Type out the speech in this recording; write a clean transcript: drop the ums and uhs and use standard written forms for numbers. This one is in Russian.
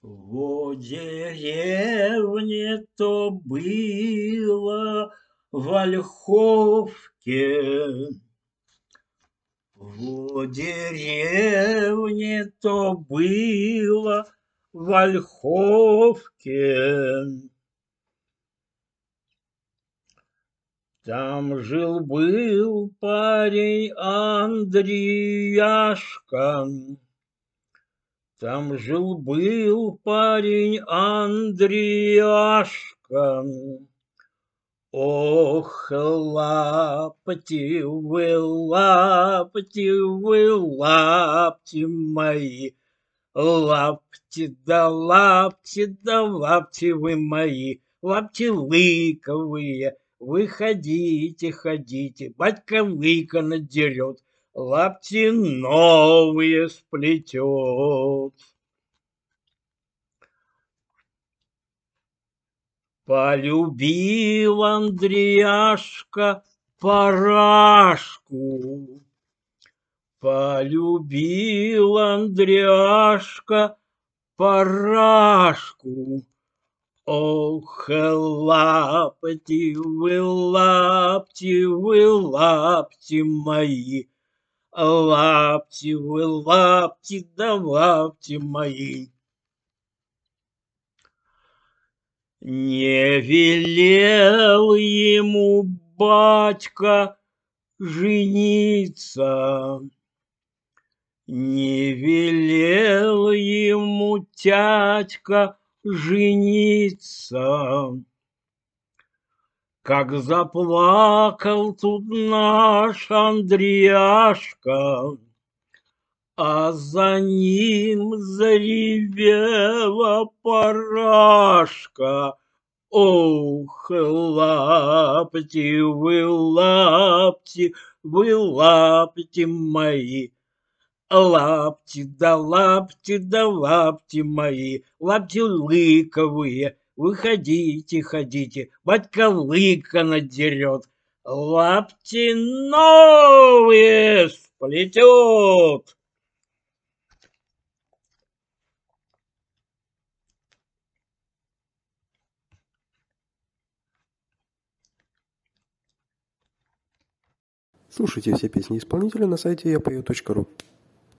В деревне то было в Ольховке. В деревне то было в Ольховке. Там жил-был парень Андреяшка. Там жил-был парень Андреяшка. Ох, лапти мои, лапти вы мои, лапти лыковые, выходите, ходите, батька лыка надерет, лапти новые сплетет. Полюбил Андреяшка Парашку. Полюбил Андреяшка Парашку. Ох, лапти вы лапти мои, лапти вы лапти мои. Не велел ему батька жениться, не велел ему тятька жениться. Как заплакал тут наш Андреяшка, а за ним заревела Парашка. Ох, лапти вы лапти мои, лапти мои, лапти лыковые, выходите, ходите, батька лыка надерет, лапти новые сплетет. Слушайте все песни исполнителя на сайте yapою.ru.